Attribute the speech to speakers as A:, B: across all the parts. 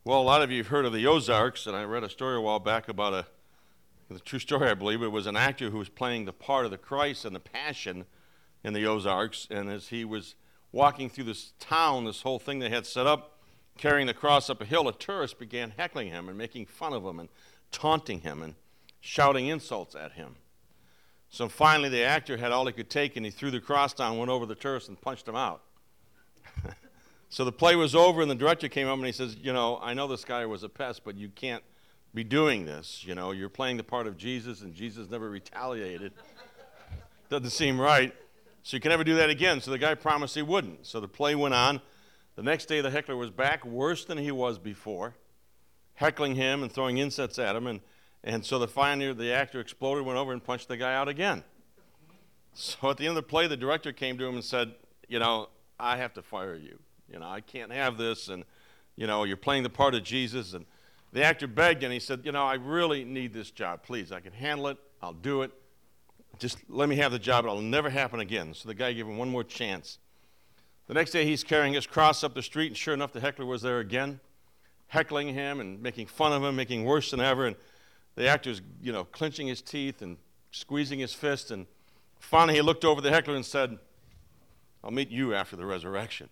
A: Well, a lot of you have heard of the Ozarks, and I read a story a while back about a true story, I believe. It was an actor who was playing the part of the Christ and the Passion in the Ozarks, and as he was walking through this town, this whole thing they had set up, carrying the cross up a hill, a tourist began heckling him and making fun of him and taunting him and shouting insults at him. So finally the actor had all he could take, and he threw the cross down, went over the tourist, and punched him out. So the play was over, and the director came up and he says, I know this guy was a pest, but you can't be doing this. You're playing the part of Jesus, and Jesus never retaliated. Doesn't seem right. So you can never do that again. So the guy promised he wouldn't. So the play went on. The next day the heckler was back, worse than he was before, heckling him and throwing insults at him. And so the actor exploded, went over and punched the guy out again. So at the end of the play, the director came to him and said, I have to fire you. I can't have this, and, you're playing the part of Jesus. And the actor begged, and he said, I really need this job. Please, I can handle it. I'll do it. Just let me have the job. It'll never happen again. So the guy gave him one more chance. The next day, he's carrying his cross up the street, and sure enough, the heckler was there again, heckling him and making fun of him, making worse than ever. And the actor's, clenching his teeth and squeezing his fist. And finally, he looked over the heckler and said, I'll meet you after the resurrection.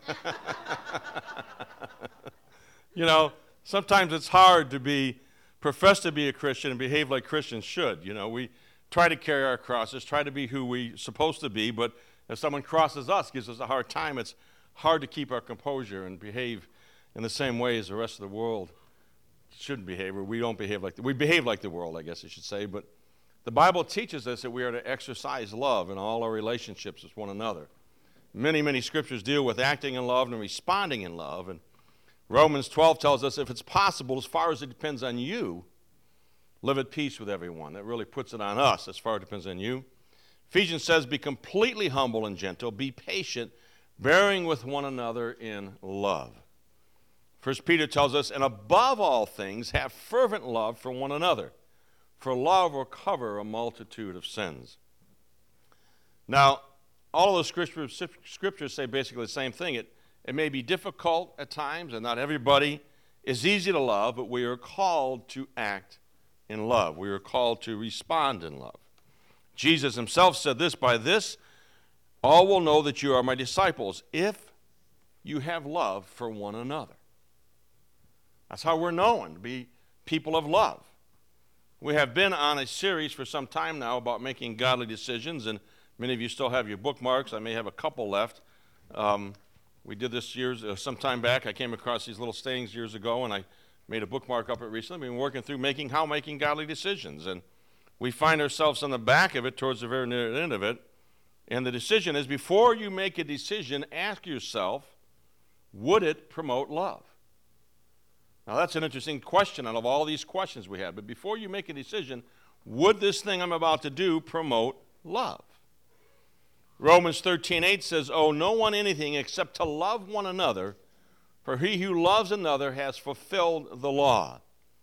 A: Sometimes it's hard to profess to be a Christian and behave like Christians should. We try to carry our crosses, try to be who we're supposed to be, but if someone crosses us, gives us a hard time, it's hard to keep our composure and behave in the same way as the rest of the world should behave, or we don't behave we behave like the world, I guess I should say. But the Bible teaches us that we are to exercise love in all our relationships with one another. Many, many scriptures deal with acting in love and responding in love. And Romans 12 tells us if it's possible, as far as it depends on you, live at peace with everyone. That really puts it on us as far as it depends on you. Ephesians says, be completely humble and gentle, be patient, bearing with one another in love. 1 Peter tells us, and above all things, have fervent love for one another, for love will cover a multitude of sins. Now, all of the scriptures say basically the same thing. It may be difficult at times, and not everybody is easy to love, but we are called to act in love. We are called to respond in love. Jesus himself said this, by this all will know that you are my disciples, if you have love for one another. That's how we're known, to be people of love. We have been on a series for some time now about making godly decisions, and many of you still have your bookmarks. I may have a couple left. We did this some time back. I came across these little sayings years ago, and I made a bookmark up it recently. We've been working through making godly decisions. And we find ourselves on the back of it, towards the very near end of it. And the decision is, before you make a decision, ask yourself, would it promote love? Now, that's an interesting question out of all these questions we have. But before you make a decision, would this thing I'm about to do promote love? Romans 13:8 says, owe no one anything except to love one another, for he who loves another has fulfilled the law.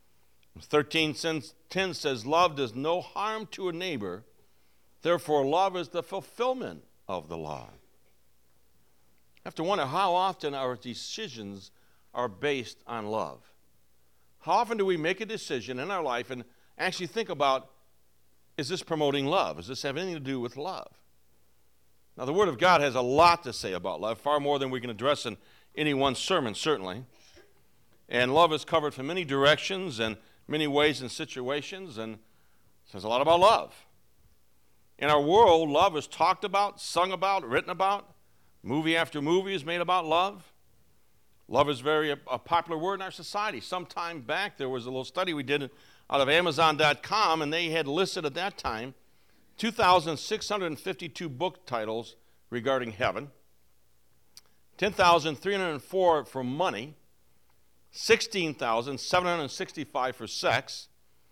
A: 13:10 says, love does no harm to a neighbor, therefore love is the fulfillment of the law. I have to wonder how often our decisions are based on love. How often do we make a decision in our life and actually think about, is this promoting love? Does this have anything to do with love? Now, the Word of God has a lot to say about love, far more than we can address in any one sermon, certainly. And love is covered from many directions and many ways and situations, and it says a lot about love. In our world, love is talked about, sung about, written about. Movie after movie is made about love. Love is a popular word in our society. Some time back, there was a little study we did out of Amazon.com, and they had listed at that time 2,652 book titles regarding heaven, 10,304 for money, 16,765 for sex,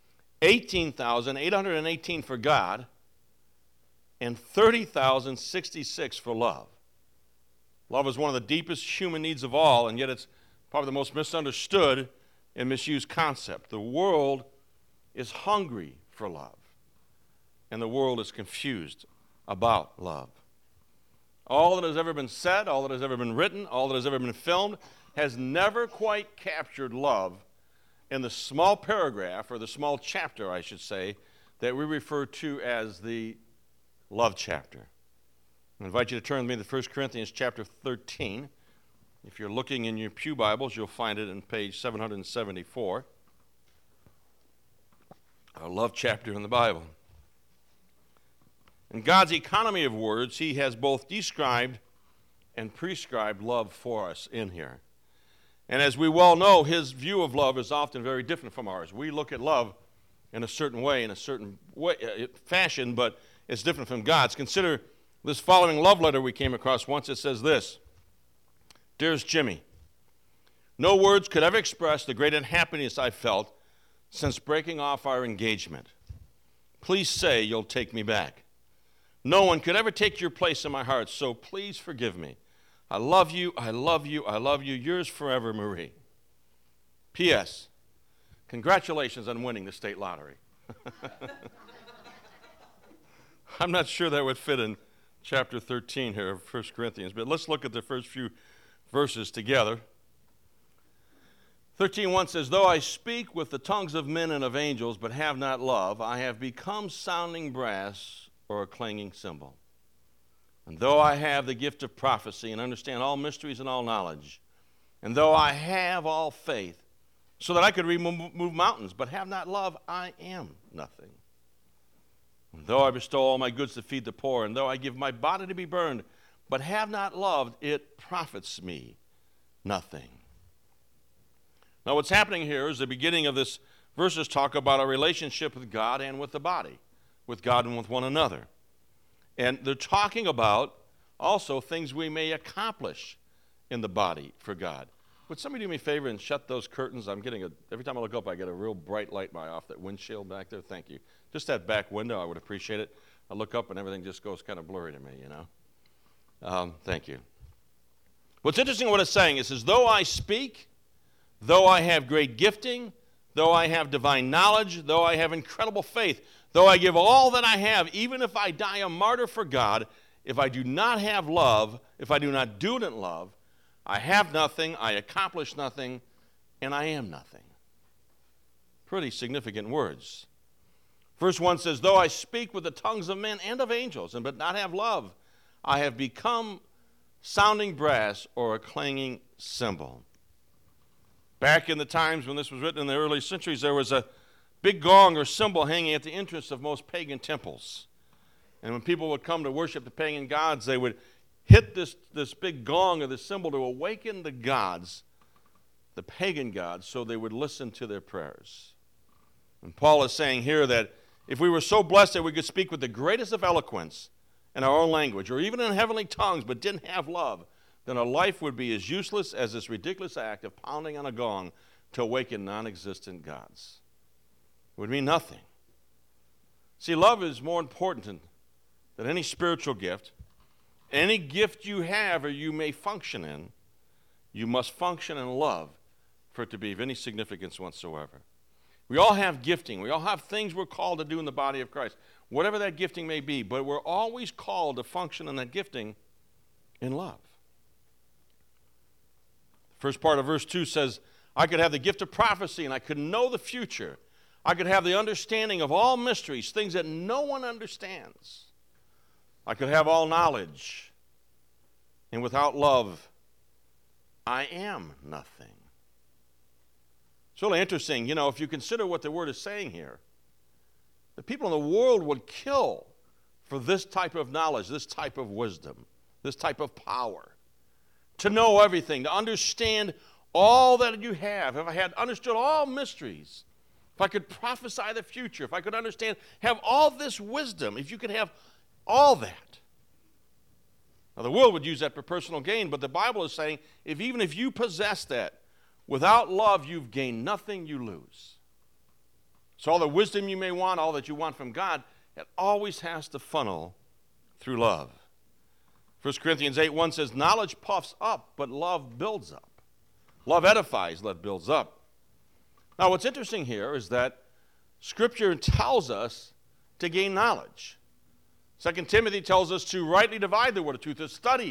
A: 18,818 for God, and 30,066 for love. Love is one of the deepest human needs of all, and yet it's probably the most misunderstood and misused concept. The world is hungry for love, and the world is confused about love. All that has ever been said, all that has ever been written, all that has ever been filmed has never quite captured love in the small paragraph, or the small chapter, I should say, that we refer to as the love chapter. I invite you to turn with me to 1 Corinthians chapter 13. If you're looking in your pew Bibles, you'll find it in page 774. Our love chapter in the Bible. In God's economy of words, he has both described and prescribed love for us in here. And as we well know, his view of love is often very different from ours. We look at love in a certain way, fashion, but it's different from God's. Consider this following love letter we came across once. It says this: Dearest Jimmy, no words could ever express the great unhappiness I felt since breaking off our engagement. Please say you'll take me back. No one could ever take your place in my heart, so please forgive me. I love you, I love you, I love you. Yours forever, Marie. P.S. Congratulations on winning the state lottery. I'm not sure that would fit in chapter 13 here of 1 Corinthians, but let's look at the first few verses together. 13:1 says, Though I speak with the tongues of men and of angels, but have not love, I have become sounding brass or a clanging cymbal. And though I have the gift of prophecy and understand all mysteries and all knowledge, and though I have all faith, so that I could remove mountains, but have not love, I am nothing. And though I bestow all my goods to feed the poor, and though I give my body to be burned, but have not loved, it profits me nothing. Now what's happening here is the beginning of this verses talk about a relationship with God and with the body, with God and with one another. And they're talking about also things we may accomplish in the body for God. Would somebody do me a favor and shut those curtains? Every time I look up, I get a real bright light off that windshield back there. Thank you. Just that back window, I would appreciate it. I look up and everything just goes kind of blurry to me, you know. Thank you. What's interesting what it's saying is, though I speak, though I have great gifting, though I have divine knowledge, though I have incredible faith, though I give all that I have, even if I die a martyr for God, if I do not have love, if I do not do it in love, I have nothing, I accomplish nothing, and I am nothing. Pretty significant words. Verse 1 says, Though I speak with the tongues of men and of angels, but not have love, I have become sounding brass or a clanging cymbal. Back in the times when this was written in the early centuries, there was a big gong or cymbal hanging at the entrance of most pagan temples. And when people would come to worship the pagan gods, they would hit this big gong or this cymbal to awaken the gods, the pagan gods, so they would listen to their prayers. And Paul is saying here that if we were so blessed that we could speak with the greatest of eloquence in our own language, or even in heavenly tongues, but didn't have love, then our life would be as useless as this ridiculous act of pounding on a gong to awaken non-existent gods. It would mean nothing. See, love is more important than any spiritual gift. Any gift you have or you may function in, you must function in love for it to be of any significance whatsoever. We all have gifting. We all have things we're called to do in the body of Christ, whatever that gifting may be, but we're always called to function in that gifting in love. First part of verse 2 says, I could have the gift of prophecy and I could know the future. I could have the understanding of all mysteries, things that no one understands. I could have all knowledge. And without love, I am nothing. It's really interesting, you know, if you consider what the word is saying here. The people in the world would kill for this type of knowledge, this type of wisdom, this type of power. To know everything, to understand all that you have. If I had understood all mysteries, if I could prophesy the future, if I could understand, have all this wisdom, if you could have all that. Now, the world would use that for personal gain, but the Bible is saying, even if you possess that, without love, you've gained nothing, you lose. So all the wisdom you may want, all that you want from God, it always has to funnel through love. 1 Corinthians 8:1 says, knowledge puffs up, but love builds up. Love edifies, love builds up. Now, what's interesting here is that Scripture tells us to gain knowledge. 2 Timothy tells us to rightly divide the word of truth, to study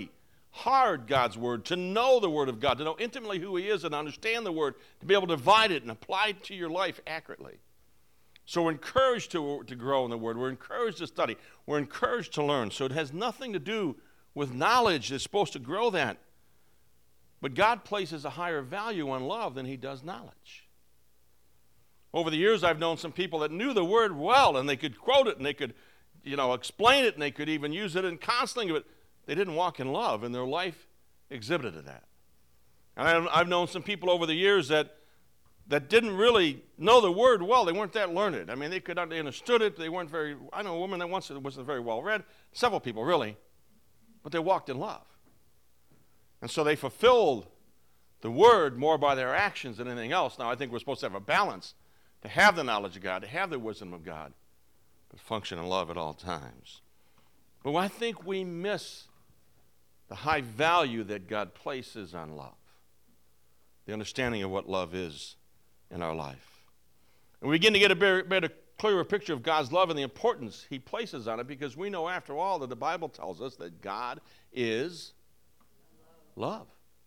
A: hard God's word, to know the word of God, to know intimately who he is and understand the word, to be able to divide it and apply it to your life accurately. So we're encouraged to grow in the word. We're encouraged to study. We're encouraged to learn. So it has nothing to do with knowledge. It's supposed to grow that. But God places a higher value on love than he does knowledge. Over the years, I've known some people that knew the word well, and they could quote it, and they could, explain it, and they could even use it in counseling, but they didn't walk in love, and their life exhibited that. And I've known some people over the years that didn't really know the word well. They weren't that learned. I mean, they understood it. They weren't very, I know a woman that once wasn't very well read, several people really, but they walked in love. And so they fulfilled the word more by their actions than anything else. Now, I think we're supposed to have a balance, to have the knowledge of God, to have the wisdom of God, but function in love at all times. But I think we miss the high value that God places on love, the understanding of what love is in our life. And we begin to get a better, clearer picture of God's love and the importance he places on it, because we know, after all, that the Bible tells us that God is love.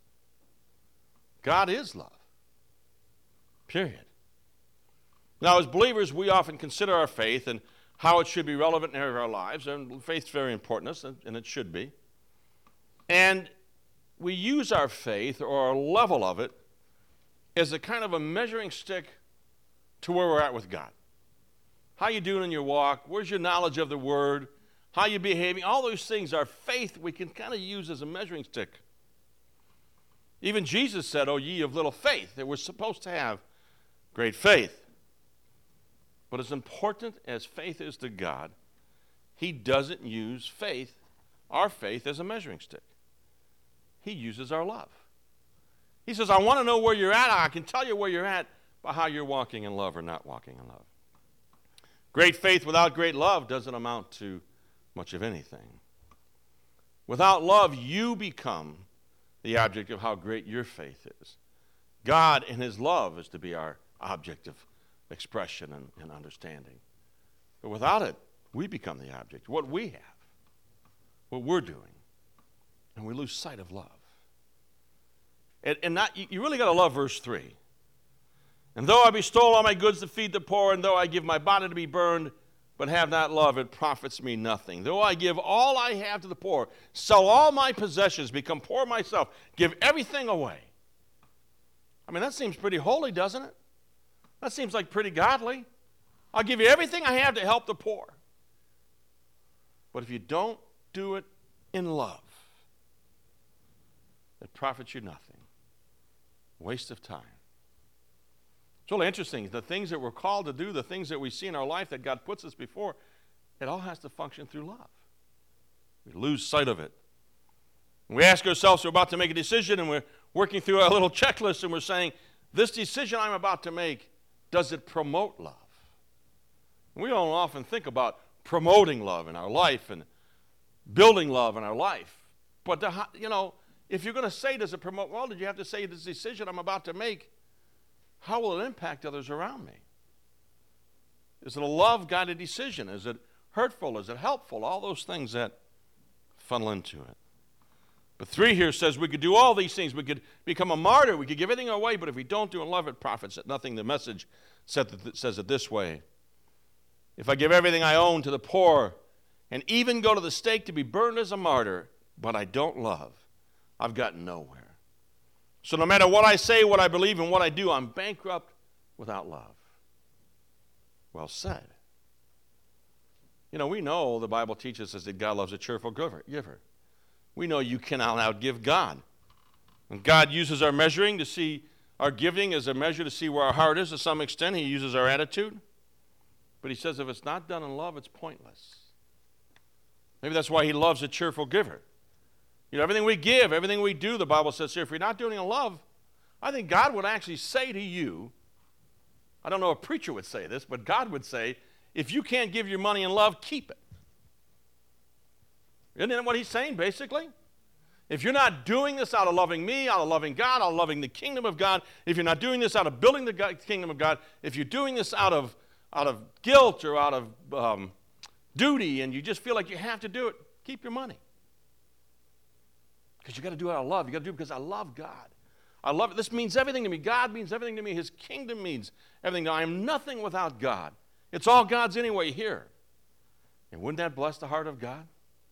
A: God is love. Period. Now, as believers, we often consider our faith and how it should be relevant in our lives, and faith's very important to us, and it should be. And we use our faith, or our level of it, as a kind of a measuring stick to where we're at with God. How you doing in your walk? Where's your knowledge of the Word? How you behaving? All those things, our faith, we can kind of use as a measuring stick. Even Jesus said, "O ye of little faith," that we're supposed to have great faith. But as important as faith is to God, he doesn't use faith, our faith, as a measuring stick. He uses our love. He says, I want to know where you're at. I can tell you where you're at by how you're walking in love or not walking in love. Great faith without great love doesn't amount to much of anything. Without love, you become the object of how great your faith is. God in his love is to be our object of expression and understanding. But without it, we become the object, what we have, what we're doing, and we lose sight of love. And you really got to love verse 3. And though I bestow all my goods to feed the poor, and though I give my body to be burned, but have not love, it profits me nothing. Though I give all I have to the poor, sell all my possessions, become poor myself, give everything away. I mean, that seems pretty holy, doesn't it? That seems like pretty godly. I'll give you everything I have to help the poor. But if you don't do it in love, it profits you nothing. Waste of time. It's really interesting. The things that we're called to do, the things that we see in our life that God puts us before, it all has to function through love. We lose sight of it. And we ask ourselves, we're about to make a decision, and we're working through our little checklist, and we're saying, this decision I'm about to make, does it promote love? And we don't often think about promoting love in our life and building love in our life. But, if you're going to say, does it promote, well, did you have to say this decision I'm about to make, how will it impact others around me? Is it a love-guided decision? Is it hurtful? Is it helpful? All those things that funnel into it. But 3 here says we could do all these things. We could become a martyr. We could give everything away, but if we don't do and love, it profits it nothing. The Message says it this way. If I give everything I own to the poor and even go to the stake to be burned as a martyr, but I don't love, I've gotten nowhere. So no matter what I say, what I believe, and what I do, I'm bankrupt without love. Well said. We know the Bible teaches us that God loves a cheerful giver. We know you cannot outgive God. And God uses our measuring to see our giving as a measure to see where our heart is to some extent. He uses our attitude. But he says if it's not done in love, it's pointless. Maybe that's why he loves a cheerful giver. Everything we give, everything we do, the Bible says here, if you're not doing it in love, I think God would actually say to you, I don't know if a preacher would say this, but God would say, if you can't give your money in love, keep it. Isn't that what he's saying, basically? If you're not doing this out of loving me, out of loving God, out of loving the kingdom of God, if you're not doing this out of building the kingdom of God, if you're doing this out of guilt or out of duty, and you just feel like you have to do it, keep your money. Because you got to do it out of love. You got to do it because I love God. I love it. This means everything to me. God means everything to me. His kingdom means everything to me. I am nothing without God. It's all God's anyway here. And wouldn't that bless the heart of God?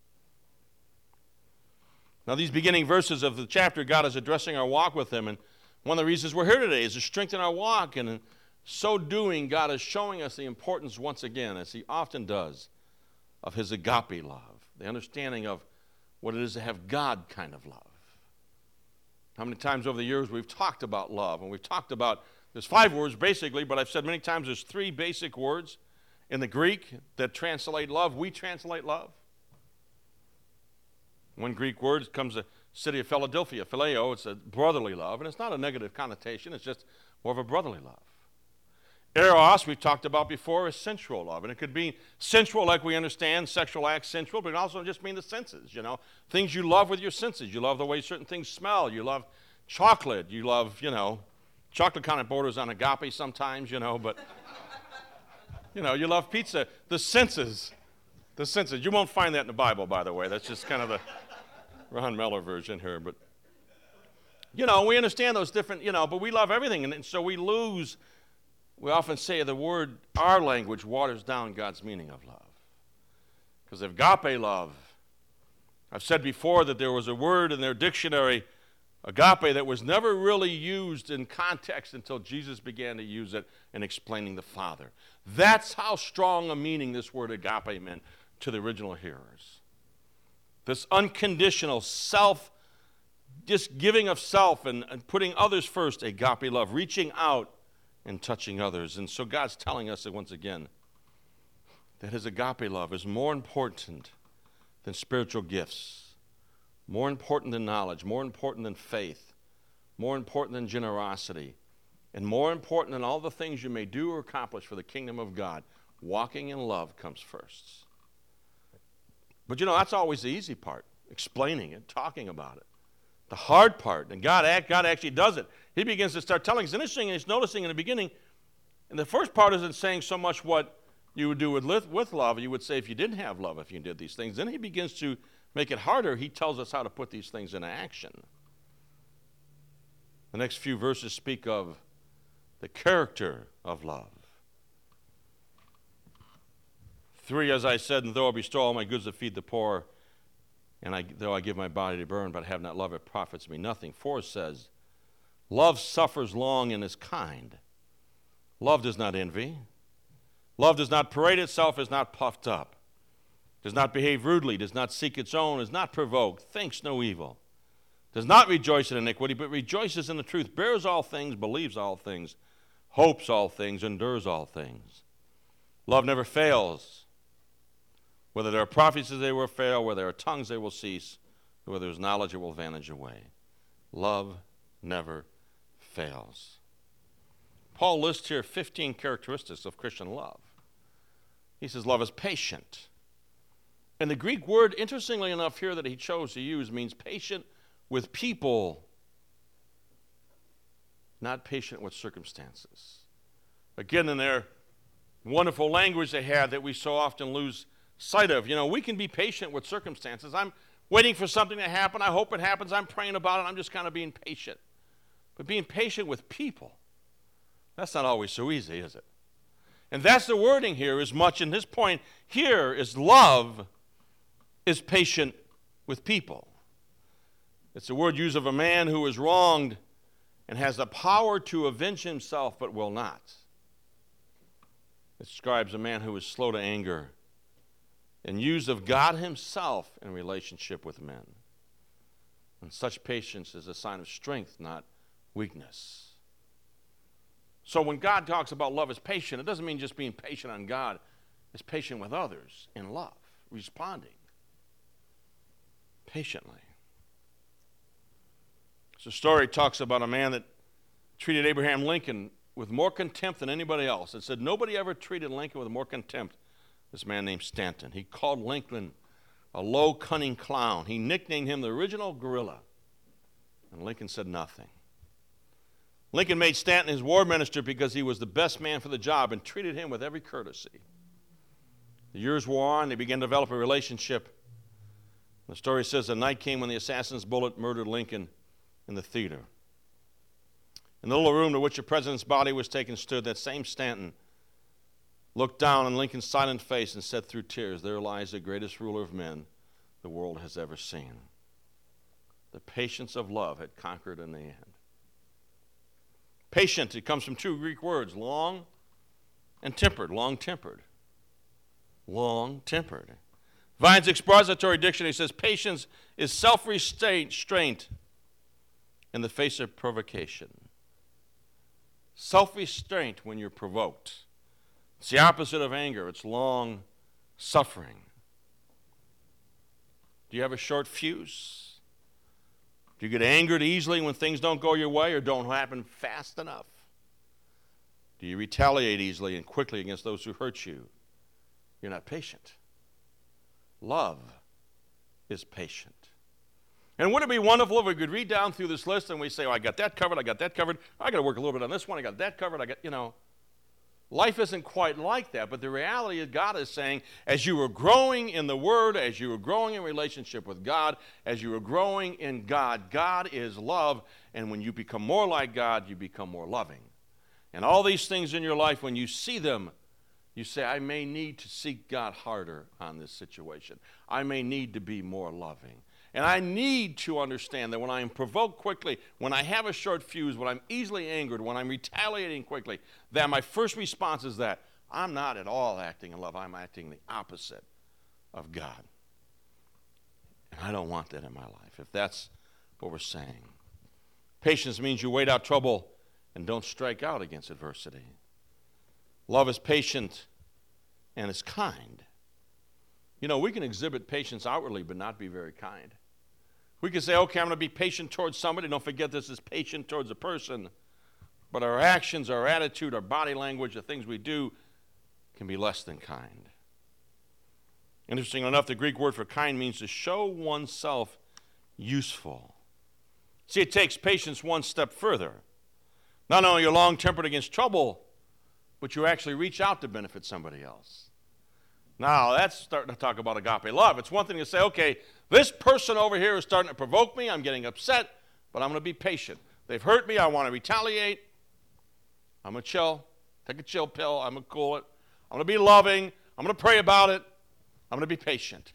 A: Now, these beginning verses of the chapter, God is addressing our walk with Him. And one of the reasons we're here today is to strengthen our walk. And in so doing, God is showing us the importance once again, as He often does, of His agape love, the understanding of what it is to have God kind of love. How many times over the years we've talked about love, and we've talked about, there's 5 words basically, but I've said many times there's 3 basic words in the Greek that translate love. We translate love. One Greek word comes the city of Philadelphia, phileo, it's a brotherly love, and it's not a negative connotation, it's just more of a brotherly love. Eros, we've talked about before, is sensual love. And it could be sensual like we understand, sexual acts sensual, but it also just mean the senses, you know. Things you love with your senses. You love the way certain things smell. You love chocolate. You love, you know, chocolate kind of borders on agape sometimes, you know, but, you know, you love pizza. The senses. The senses. You won't find that in the Bible, by the way. That's just kind of the Ron Meller version here. But, you know, we understand those different, you know, but we love everything. And so we lose. We often say the word, our language, waters down God's meaning of love. Because agape love, I've said before that there was a word in their dictionary, agape, that was never really used in context until Jesus began to use it in explaining the Father. That's how strong a meaning this word agape meant to the original hearers. This unconditional self, just giving of self and putting others first, agape love, reaching out and touching others. And so God's telling us that once again that His agape love is more important than spiritual gifts, more important than knowledge, more important than faith, more important than generosity, and more important than all the things you may do or accomplish for the kingdom of God. Walking in love comes first. But you know, that's always the easy part, explaining it, talking about it. The hard part, and God actually does it. He begins to start telling us. It's interesting, and he's noticing in the beginning, and the first part isn't saying so much what you would do with love. You would say if you didn't have love, if you did these things. Then he begins to make it harder. He tells us how to put these things into action. The next few verses speak of the character of love. 3, as I said, and though I bestow all my goods to feed the poor, and though I give my body to burn, but have not love, it profits me nothing. 4 says, love suffers long and is kind. Love does not envy. Love does not parade itself, is not puffed up, does not behave rudely, does not seek its own, is not provoked, thinks no evil, does not rejoice in iniquity, but rejoices in the truth, bears all things, believes all things, hopes all things, endures all things. Love never fails. Whether there are prophecies, they will fail. Where there are tongues, they will cease. Where there is knowledge, it will vanish away. Love never fails. Paul lists here 15 characteristics of Christian love. He says love is patient. And the Greek word, interestingly enough here that he chose to use, means patient with people, not patient with circumstances. Again, in their wonderful language they had that we so often lose sight of. You know, we can be patient with circumstances. I'm waiting for something to happen. I hope it happens. I'm praying about it. I'm just kind of being patient. But being patient with people, that's not always so easy, is it? And that's the wording here as much in this point. Here is love is patient with people. It's a word used of a man who is wronged and has the power to avenge himself but will not. It describes a man who is slow to anger and used of God Himself in relationship with men. And such patience is a sign of strength, not weakness. So when God talks about love as patient, it doesn't mean just being patient on God. It's patient with others in love, responding patiently. So the story talks about a man that treated Abraham Lincoln with more contempt than anybody else. It said nobody ever treated Lincoln with more contempt. This man named Stanton. He called Lincoln a low, cunning clown. He nicknamed him the original gorilla. And Lincoln said nothing. Lincoln made Stanton his war minister because he was the best man for the job and treated him with every courtesy. The years wore on. They began to develop a relationship. The story says the night came when the assassin's bullet murdered Lincoln in the theater. In the little room to which the president's body was taken stood that same Stanton, looked down on Lincoln's silent face and said through tears, "There lies the greatest ruler of men the world has ever seen." The patience of love had conquered in the end. Patient, it comes from two Greek words, long and tempered, long-tempered. Long-tempered. Vine's expository dictionary says patience is self-restraint in the face of provocation. Self-restraint when you're provoked. It's the opposite of anger. It's long-suffering. Do you have a short fuse? Do you get angered easily when things don't go your way or don't happen fast enough? Do you retaliate easily and quickly against those who hurt you? You're not patient. Love is patient. And wouldn't it be wonderful if we could read down through this list and we say, "Oh, I got that covered, I got that covered, I got to work a little bit on this one, I got that covered, Life isn't quite like that, but the reality is God is saying, as you are growing in the Word, as you are growing in relationship with God, as you are growing in God, God is love, and when you become more like God, you become more loving. And all these things in your life, when you see them, you say, I may need to seek God harder on this situation. I may need to be more loving. And I need to understand that when I am provoked quickly, when I have a short fuse, when I'm easily angered, when I'm retaliating quickly, that my first response is that I'm not at all acting in love. I'm acting the opposite of God. And I don't want that in my life, if that's what we're saying. Patience means you wait out trouble and don't strike out against adversity. Love is patient and is kind. We can exhibit patience outwardly but not be very kind. We can say, okay, I'm going to be patient towards somebody. Don't forget this is patient towards a person. But our actions, our attitude, our body language, the things we do can be less than kind. Interesting enough, the Greek word for kind means to show oneself useful. See, it takes patience one step further. Not only are you long-tempered against trouble, but you actually reach out to benefit somebody else. Now, that's starting to talk about agape love. It's one thing to say, okay, this person over here is starting to provoke me. I'm getting upset, but I'm going to be patient. They've hurt me. I want to retaliate. I'm going to chill. Take a chill pill. I'm going to cool it. I'm going to be loving. I'm going to pray about it. I'm going to be patient.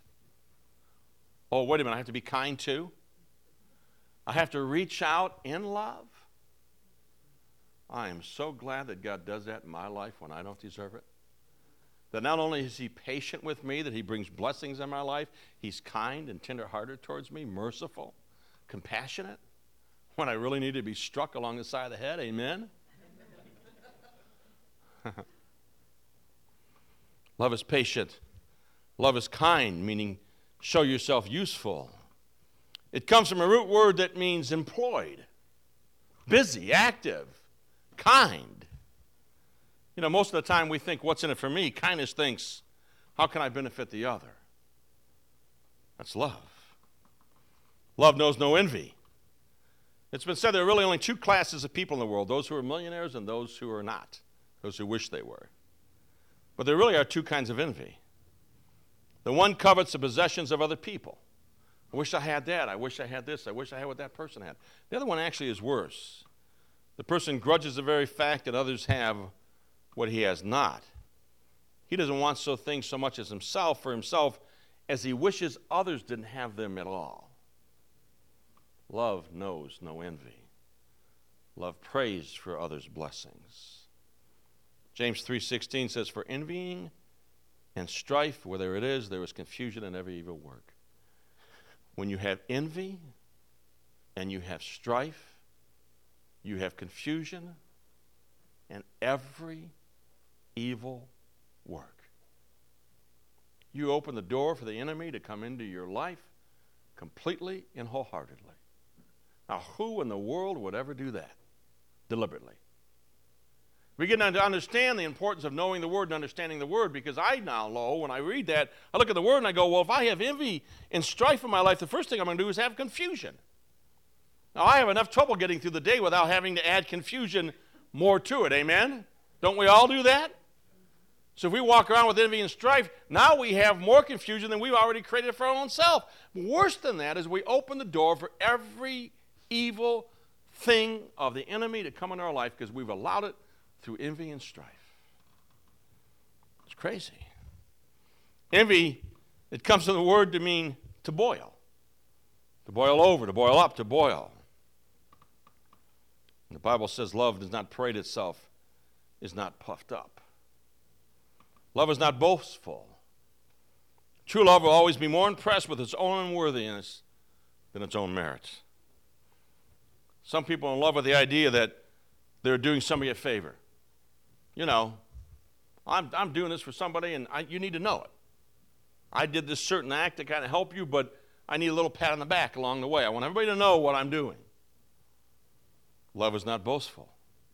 A: Oh, wait a minute. I have to be kind too? I have to reach out in love? I am so glad that God does that in my life when I don't deserve it. That not only is he patient with me, that he brings blessings in my life, he's kind and tenderhearted towards me, merciful, compassionate, when I really need to be struck along the side of the head. Amen? Love is patient. Love is kind, meaning show yourself useful. It comes from a root word that means employed, busy, active, kind. Most of the time we think, what's in it for me? Kindness thinks, how can I benefit the other? That's love. Love knows no envy. It's been said there are really only two classes of people in the world, those who are millionaires and those who are not, those who wish they were. But there really are two kinds of envy. The one covets the possessions of other people. I wish I had that. I wish I had this. I wish I had what that person had. The other one actually is worse. The person grudges the very fact that others have what he has not. He doesn't want things so much as himself for himself as he wishes others didn't have them at all. Love knows no envy. Love prays for others' blessings. James 3:16 says, for envying and strife, where there is confusion in every evil work. When you have envy and you have strife, you have confusion and every evil work. You open the door for the enemy to come into your life completely and wholeheartedly. Now, who in the world would ever do that deliberately? We get to understand the importance of knowing the Word and understanding the Word, because I now know when I read that, I look at the Word and I go, well, if I have envy and strife in my life, the first thing I'm going to do is have confusion. Now, I have enough trouble getting through the day without having to add confusion more to it. Amen? Don't we all do that? So if we walk around with envy and strife, now we have more confusion than we've already created for our own self. Worse than that is we open the door for every evil thing of the enemy to come into our life because we've allowed it through envy and strife. It's crazy. Envy, it comes from the word to mean to boil. To boil over, to boil up, to boil. The Bible says love does not parade itself, is not puffed up. Love is not boastful. True love will always be more impressed with its own unworthiness than its own merits. Some people are in love with the idea that they're doing somebody a favor. You know, I'm doing this for somebody, and you need to know it. I did this certain act to kind of help you, but I need a little pat on the back along the way. I want everybody to know what I'm doing. Love is not boastful.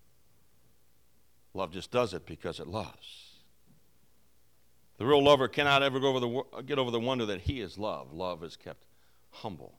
A: Love just does it because it loves. The real lover cannot ever get over the wonder that he is love. Love is kept humble.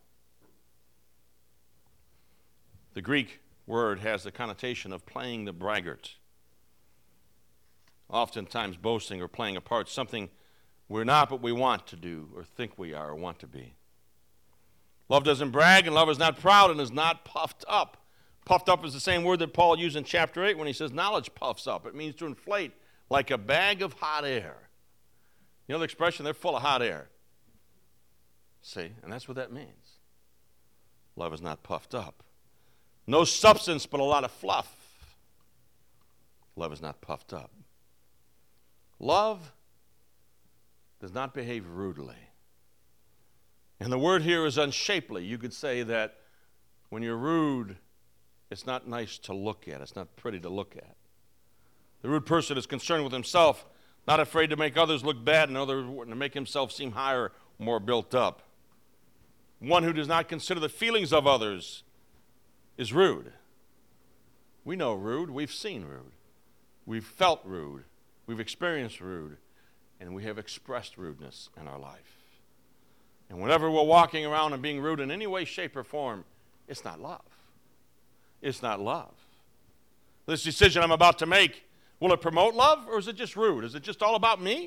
A: The Greek word has the connotation of playing the braggart. Oftentimes boasting or playing a part, something we're not but we want to do or think we are or want to be. Love doesn't brag, and love is not proud and is not puffed up. Puffed up is the same word that Paul used in chapter 8 when he says knowledge puffs up. It means to inflate like a bag of hot air. You know the expression, they're full of hot air. See, and that's what that means. Love is not puffed up. No substance but a lot of fluff. Love is not puffed up. Love does not behave rudely. And the word here is unshapely. You could say that when you're rude, it's not nice to look at. It's not pretty to look at. The rude person is concerned with himself, not afraid to make others look bad and to make himself seem higher, more built up. One who does not consider the feelings of others is rude. We know rude. We've seen rude. We've felt rude. We've experienced rude. And we have expressed rudeness in our life. And whenever we're walking around and being rude in any way, shape, or form, it's not love. It's not love. This decision I'm about to make, will it promote love or is it just rude? Is it just all about me?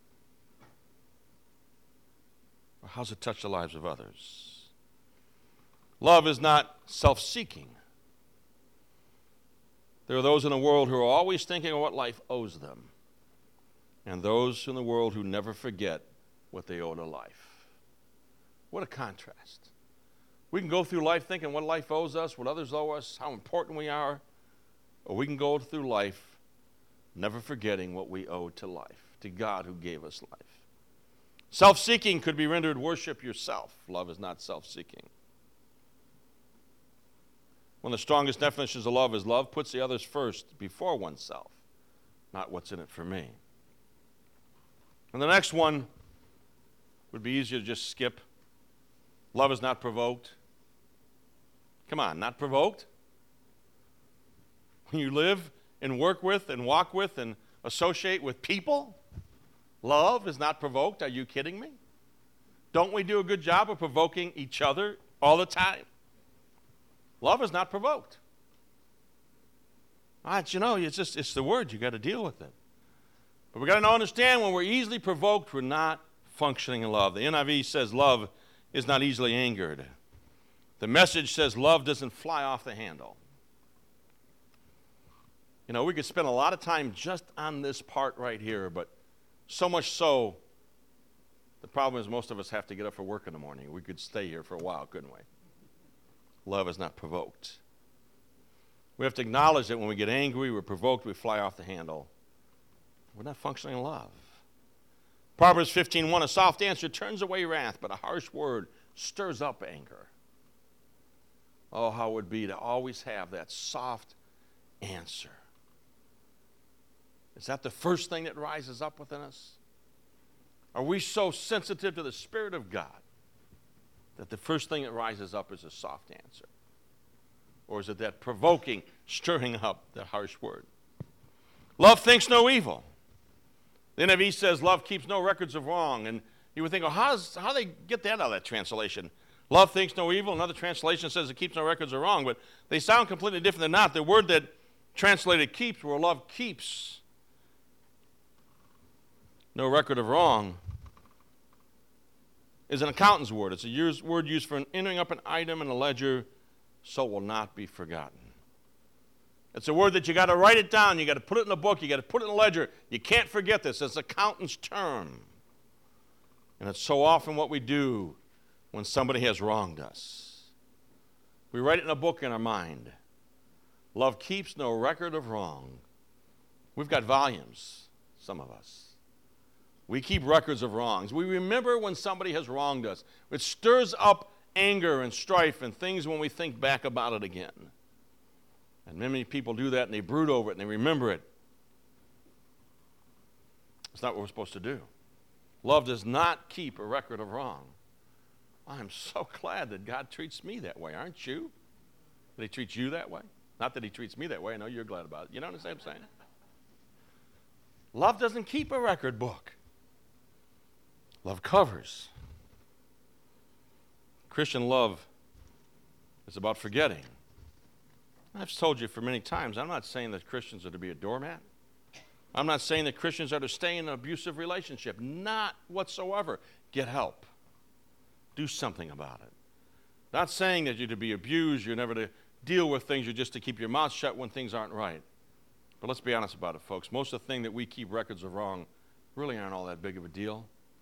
A: Or how's it touch the lives of others? Love is not self-seeking. There are those in the world who are always thinking of what life owes them, and those in the world who never forget what they owe to life. What a contrast. We can go through life thinking what life owes us, what others owe us, how important we are, or we can go through life never forgetting what we owe to life, to God who gave us life. Self-seeking could be rendered worship yourself. Love is not self-seeking. One of the strongest definitions of love puts the others first before oneself, not what's in it for me. And the next one would be easier to just skip. Love is not provoked. Come on, not provoked? When you live and work with and walk with and associate with people, love is not provoked. Are you kidding me? Don't we do a good job of provoking each other all the time? Love is not provoked. It's the word. You got to deal with it. But we got to understand when we're easily provoked, we're not functioning in love. The NIV says love is not easily angered. The Message says love doesn't fly off the handle. You know, we could spend a lot of time just on this part right here, but so much so, the problem is most of us have to get up for work in the morning. We could stay here for a while, couldn't we? Love is not provoked. We have to acknowledge that when we get angry, we're provoked, we fly off the handle. We're not functioning in love. Proverbs 15:1, a soft answer turns away wrath, but a harsh word stirs up anger. Oh, how it would be to always have that soft answer. Is that the first thing that rises up within us? Are we so sensitive to the Spirit of God that the first thing that rises up is a soft answer? Or is it that provoking, stirring up, that harsh word? Love thinks no evil. The NIV says love keeps no records of wrong. And you would think, oh, how do they get that out of that translation? Love thinks no evil. Another translation says it keeps no records of wrong. But they sound completely different than not. The word that translated keeps, where love keeps, no record of wrong is an accountant's word. It's a word used for entering up an item in a ledger so it will not be forgotten. It's a word that you got to write it down. You got to put it in a book. You got to put it in a ledger. You can't forget this. It's an accountant's term. And it's so often what we do when somebody has wronged us. We write it in a book in our mind. Love keeps no record of wrong. We've got volumes, some of us. We keep records of wrongs. We remember when somebody has wronged us. It stirs up anger and strife and things when we think back about it again. And many people do that and they brood over it and they remember it. It's not what we're supposed to do. Love does not keep a record of wrong. I'm so glad that God treats me that way, aren't you? That he treats you that way? Not that he treats me that way. I know you're glad about it. You know what I'm saying? Love doesn't keep a record book. Love covers. Christian love is about forgetting. I've told you for many times, I'm not saying that Christians are to be a doormat. I'm not saying that Christians are to stay in an abusive relationship. Not whatsoever. Get help. Do something about it. Not saying that you're to be abused, you're never to deal with things, you're just to keep your mouth shut when things aren't right. But let's be honest about it, folks. Most of the things that we keep records of wrong really aren't all that big of a deal.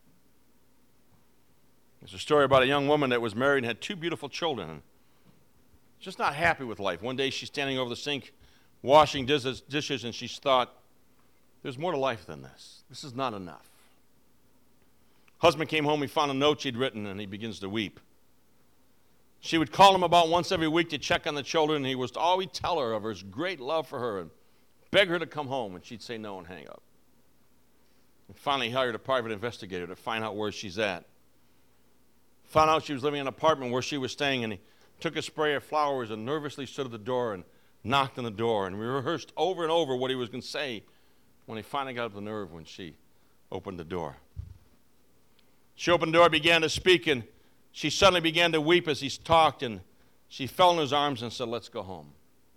A: There's a story about a young woman that was married and had 2 beautiful children. Just not happy with life. One day she's standing over the sink washing dishes and she thought, there's more to life than this. This is not enough. Husband came home, he found a note she'd written, and he begins to weep. She would call him about once every week to check on the children, and he was to always tell her of his great love for her and beg her to come home, and she'd say no and hang up. And finally, he hired a private investigator to find out where she's at. Found out she was living in an apartment where she was staying, and he took a spray of flowers and nervously stood at the door and knocked on the door, and we rehearsed over and over what he was going to say when he finally got up the nerve when she opened the door. She opened the door, began to speak, and she suddenly began to weep as he talked, and she fell in his arms and said, let's go home.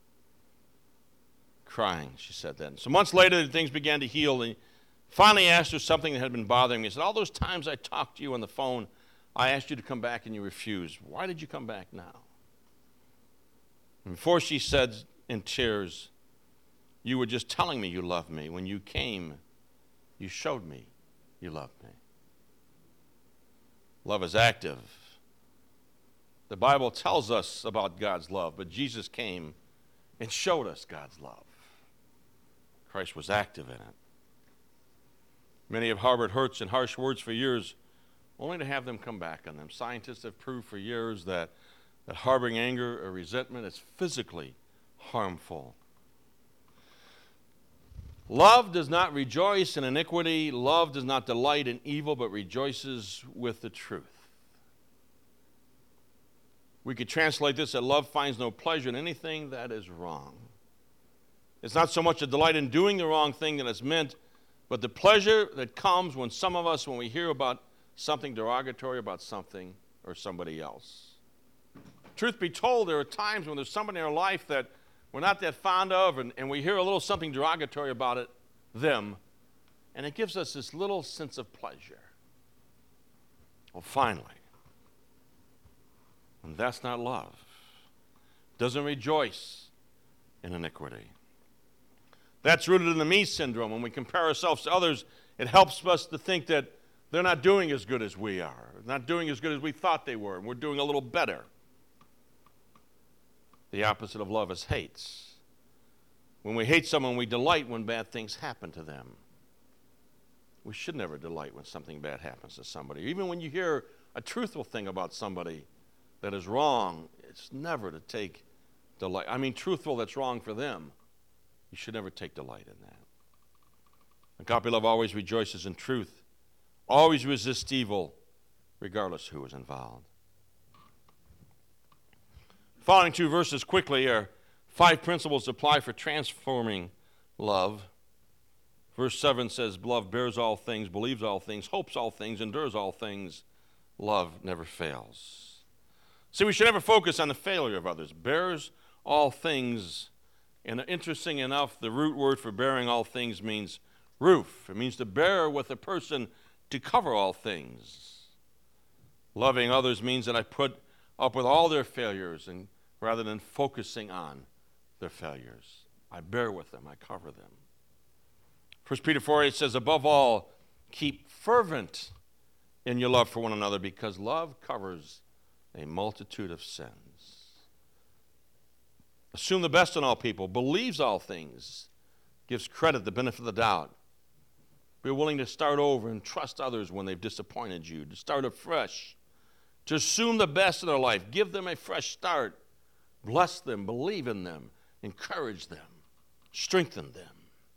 A: Crying, she said then. So months later, things began to heal, and he finally asked her something that had been bothering me. He said, all those times I talked to you on the phone, I asked you to come back and you refused. Why did you come back now? And before she said in tears, you were just telling me you loved me. When you came, you showed me you loved me. Love is active. The Bible tells us about God's love, but Jesus came and showed us God's love. Christ was active in it. Many have harbored hurts and harsh words for years, only to have them come back on them. Scientists have proved for years that harboring anger or resentment is physically harmful. Love does not rejoice in iniquity. Love does not delight in evil, but rejoices with the truth. We could translate this that love finds no pleasure in anything that is wrong. It's not so much a delight in doing the wrong thing that it's meant, but the pleasure that comes when some of us, when we hear about something derogatory about something or somebody else. Truth be told, there are times when there's somebody in our life that we're not that fond of, and we hear a little something derogatory about them, and it gives us this little sense of pleasure. Well, finally, and that's not love. It doesn't rejoice in iniquity. That's rooted in the me syndrome. When we compare ourselves to others, it helps us to think that they're not doing as good as we are, not doing as good as we thought they were, and we're doing a little better. The opposite of love is hates. When we hate someone, we delight when bad things happen to them. We should never delight when something bad happens to somebody. Even when you hear a truthful thing about somebody that is wrong, it's never to take delight. I mean, truthful that's wrong for them. You should never take delight in that. Agape love always rejoices in truth, always resists evil, regardless who is involved. Following 2 verses quickly are 5 principles to apply for transforming love. Verse 7 says, love bears all things, believes all things, hopes all things, endures all things. Love never fails. See, we should never focus on the failure of others. Bears all things. And interesting enough, the root word for bearing all things means roof. It means to bear with a person, to cover all things. Loving others means that I put up with all their failures and rather than focusing on their failures. I bear with them. I cover them. 1 Peter 4:8 says, above all, keep fervent in your love for one another, because love covers a multitude of sins. Assume the best in all people, believes all things, gives credit, the benefit of the doubt. Be willing to start over and trust others when they've disappointed you, to start afresh, to assume the best in their life, give them a fresh start, bless them, believe in them, encourage them, strengthen them.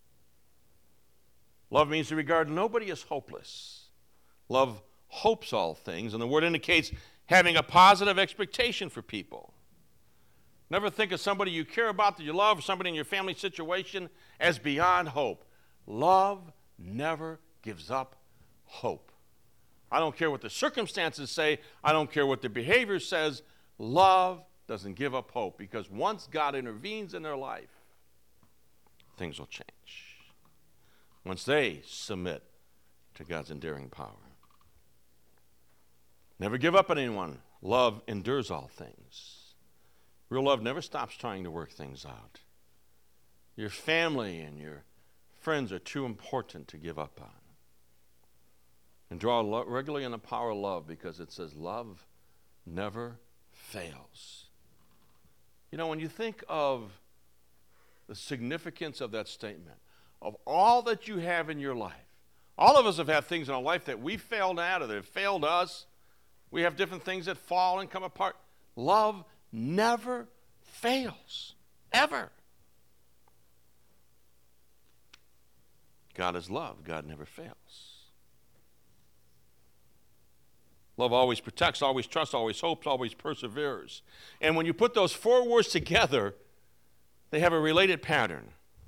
A: Love means to regard nobody as hopeless. Love hopes all things, and the word indicates having a positive expectation for people. Never think of somebody you care about, that you love, somebody in your family situation as beyond hope. Love never gives up hope. I don't care what the circumstances say. I don't care what the behavior says. Love doesn't give up hope, because once God intervenes in their life, things will change. Once they submit to God's enduring power. Never give up on anyone. Love endures all things. Real love never stops trying to work things out. Your family and your friends are too important to give up on. And draw regularly on the power of love, because it says love never fails. You know, when you think of the significance of that statement, of all that you have in your life, all of us have had things in our life that we failed at or that have failed us. We have different things that fall and come apart. Love never fails, ever. God is love. God never fails. Love always protects, always trusts, always hopes, always perseveres. And when you put those four words together, they have a related pattern.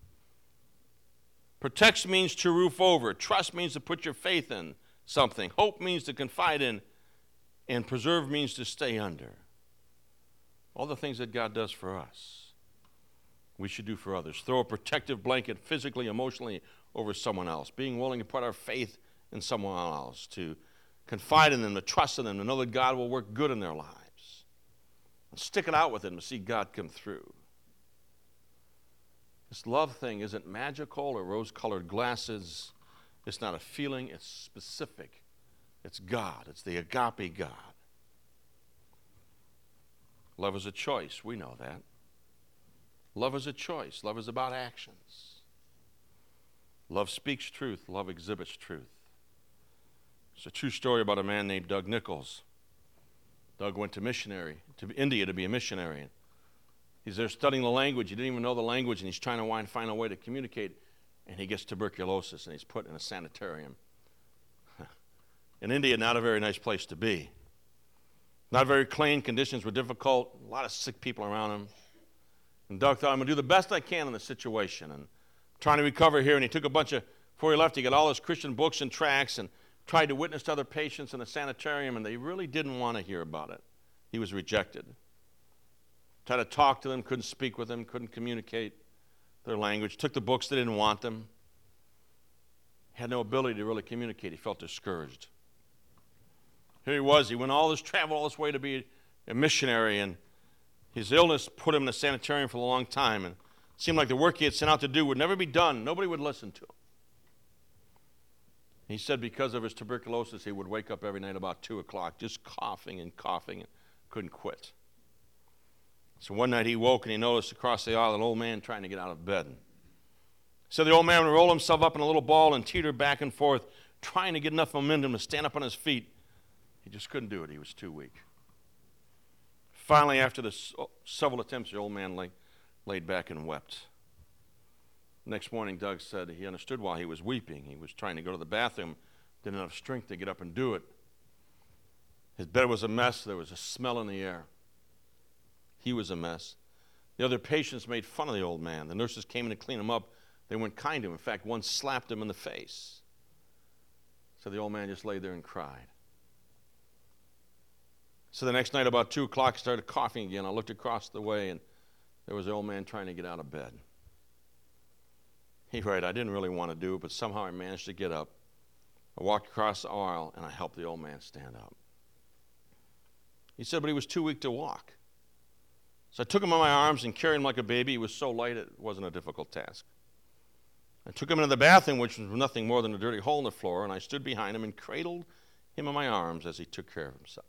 A: Protects means to roof over. Trust means to put your faith in something. Hope means to confide in. And preserve means to stay under. All the things that God does for us, we should do for others. Throw a protective blanket physically, emotionally over someone else. Being willing to put our faith in someone else, to confide in them, to trust in them, to know that God will work good in their lives. And stick it out with them to see God come through. This love thing isn't magical or rose-colored glasses. It's not a feeling. It's specific. It's God. It's the agape God. Love is a choice. We know that. Love is a choice. Love is about actions. Love speaks truth. Love exhibits truth. It's a true story about a man named Doug Nichols. Doug went to India to be a missionary. He's there studying the language. He didn't even know the language, and he's trying to find a way to communicate. And he gets tuberculosis, and he's put in a sanitarium. In India, not a very nice place to be. Not very clean. Conditions were difficult. A lot of sick people around him. And Doug thought, I'm going to do the best I can in the situation. And trying to recover here. And he took before he left, he got all his Christian books and tracts and tried to witness to other patients in the sanitarium, and they really didn't want to hear about it. He was rejected. Tried to talk to them, couldn't speak with them, couldn't communicate their language. Took the books, they didn't want them. Had no ability to really communicate. He felt discouraged. Here he was. He went all this travel, all this way to be a missionary, and his illness put him in a sanitarium for a long time, and it seemed like the work he had sent out to do would never be done. Nobody would listen to him. He said because of his tuberculosis, he would wake up every night about 2 o'clock just coughing and couldn't quit. So one night he woke and he noticed across the aisle an old man trying to get out of bed. So the old man would roll himself up in a little ball and teeter back and forth, trying to get enough momentum to stand up on his feet. He just couldn't do it. He was too weak. Finally, after several attempts, the old man laid back and wept. Next morning, Doug said he understood why he was weeping. He was trying to go to the bathroom, didn't have strength to get up and do it. His bed was a mess. There was a smell in the air. He was a mess. The other patients made fun of the old man. The nurses came in to clean him up. They weren't kind to him. In fact, one slapped him in the face. So the old man just lay there and cried. So the next night, about 2 o'clock, I started coughing again. I looked across the way, and there was the old man trying to get out of bed. He's right, I didn't really want to do it, but somehow I managed to get up. I walked across the aisle, and I helped the old man stand up. He said, but he was too weak to walk. So I took him in my arms and carried him like a baby. He was so light it wasn't a difficult task. I took him into the bathroom, which was nothing more than a dirty hole in the floor, and I stood behind him and cradled him in my arms as he took care of himself.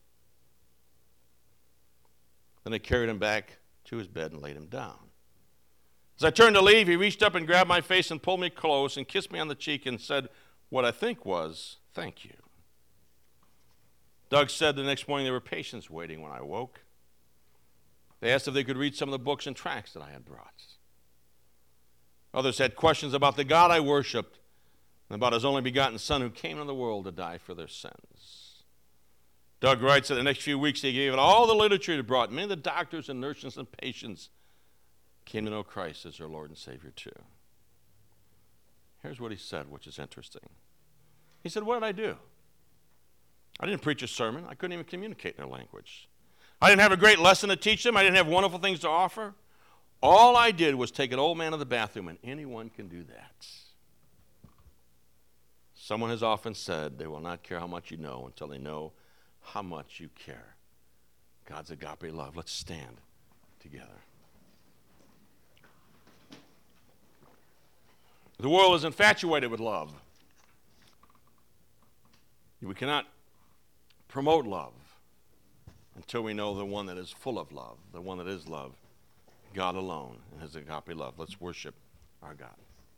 A: Then I carried him back to his bed and laid him down. As I turned to leave, he reached up and grabbed my face and pulled me close and kissed me on the cheek and said what I think was, thank you. Doug said the next morning there were patients waiting when I woke. They asked if they could read some of the books and tracts that I had brought. Others had questions about the God I worshiped and about his only begotten Son who came into the world to die for their sins. Doug writes that the next few weeks he gave it all the literature he brought. Many of the doctors and nurses and patients came to know Christ as their Lord and Savior too. Here's what he said, which is interesting. He said, what did I do? I didn't preach a sermon. I couldn't even communicate in their language. I didn't have a great lesson to teach them. I didn't have wonderful things to offer. All I did was take an old man to the bathroom, and anyone can do that. Someone has often said they will not care how much you know until they know how much you care. God's agape love. Let's stand together. The world is infatuated with love. We cannot promote love until we know the one that is full of love, the one that is love, God alone, and his agape love. Let's worship our God.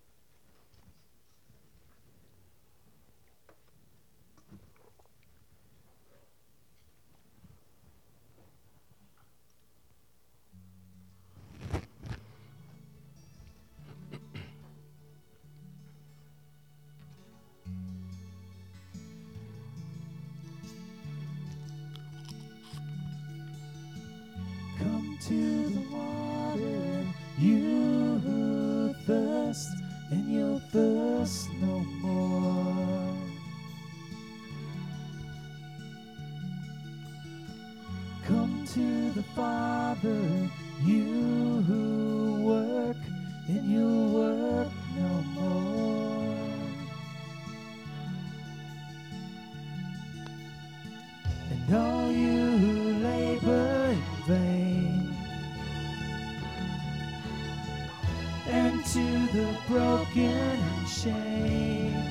B: To the water, you who thirst, and you'll thirst no more. Come to the Father, you who work, and you'll work no more. And all you who labor in vain, and to the broken and shamed,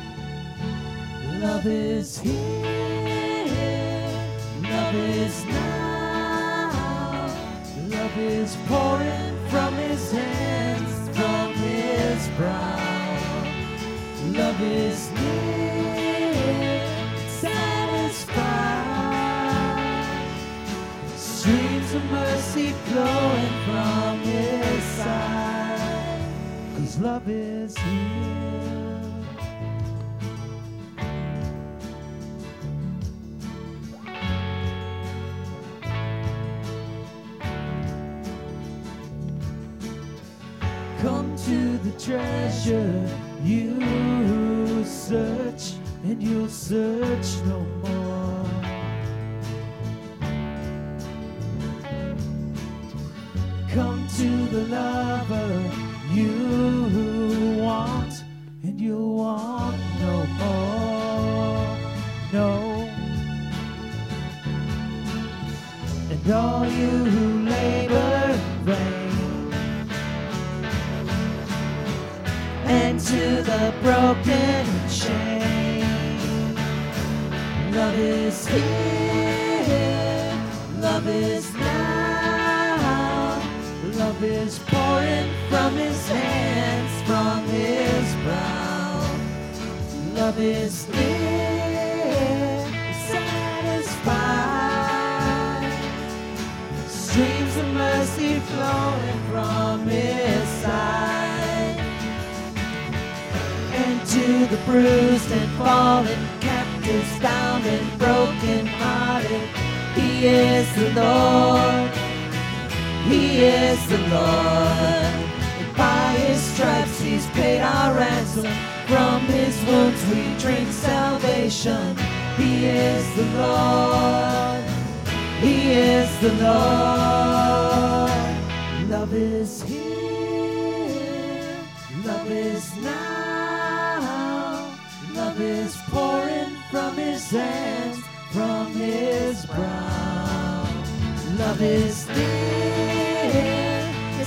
B: love is here, love is now, love is pouring from his hands, from his brow, love is near, satisfied, streams of mercy flowing from his side, 'cause love is here. Come to the treasure, you search, and you'll search no more. Come to the lover, you want, and you'll want no more. No. And all you who labor in vain, and to the broken and shamed, love is here, love is now, love is pouring from his hands, from his brow, love is near, satisfied, streams of mercy flowing from his side. And to the bruised and fallen, captives bound and broken hearted, he is the Lord, he is the Lord. And by his stripes he's paid our ransom, from his wounds we drink salvation. He is the Lord, he is the Lord. Love is here, love is now. Love is pouring from his hands, from his brow. Love is near, it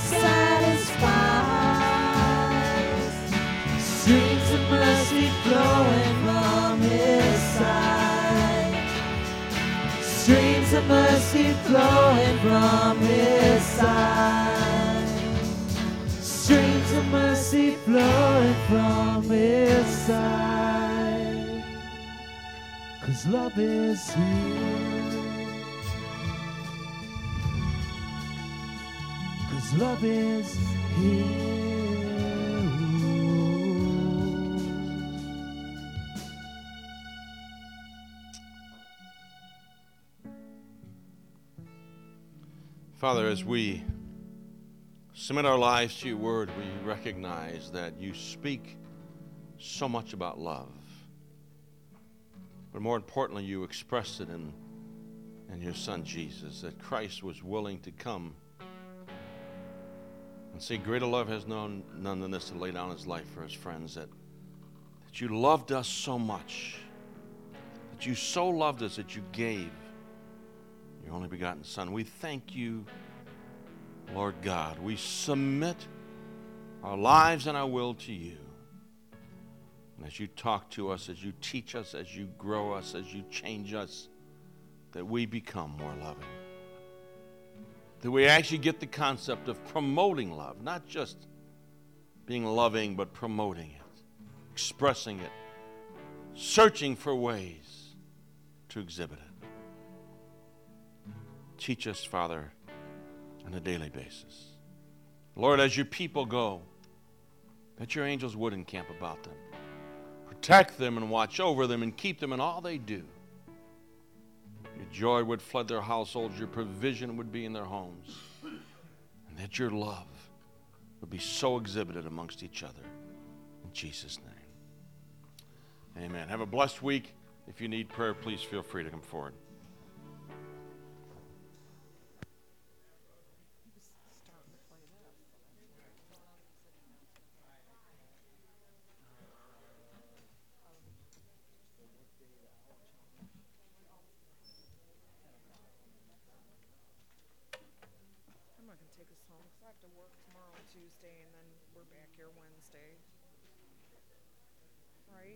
B: satisfies. Streams of mercy flowing from his side. Streams of mercy flowing from his side. Streams of mercy flowing from his side. 'Cause love is here. 'Cause love is here.
A: Father, as we submit our lives to your word, we recognize that you speak so much about love. But more importantly, you expressed it in your son Jesus, that Christ was willing to come and say, greater love has known none than this, to lay down his life for his friends, that you loved us so much, that you so loved us that you gave your only begotten Son. We thank you, Lord God. We submit our lives and our will to you. And as you talk to us, as you teach us, as you grow us, as you change us, that we become more loving. That we actually get the concept of promoting love, not just being loving, but promoting it, expressing it, searching for ways to exhibit it. Teach us, Father, on a daily basis. Lord, as your people go, that your angels would encamp about them. Protect them and watch over them and keep them in all they do. Your joy would flood their households, your provision would be in their homes, and that your love would be so exhibited amongst each other. In Jesus' name. Amen. Have a blessed week. If you need prayer, please feel free to come forward.
C: Take us home because I have to work tomorrow, Tuesday, and then we're back here Wednesday. Right?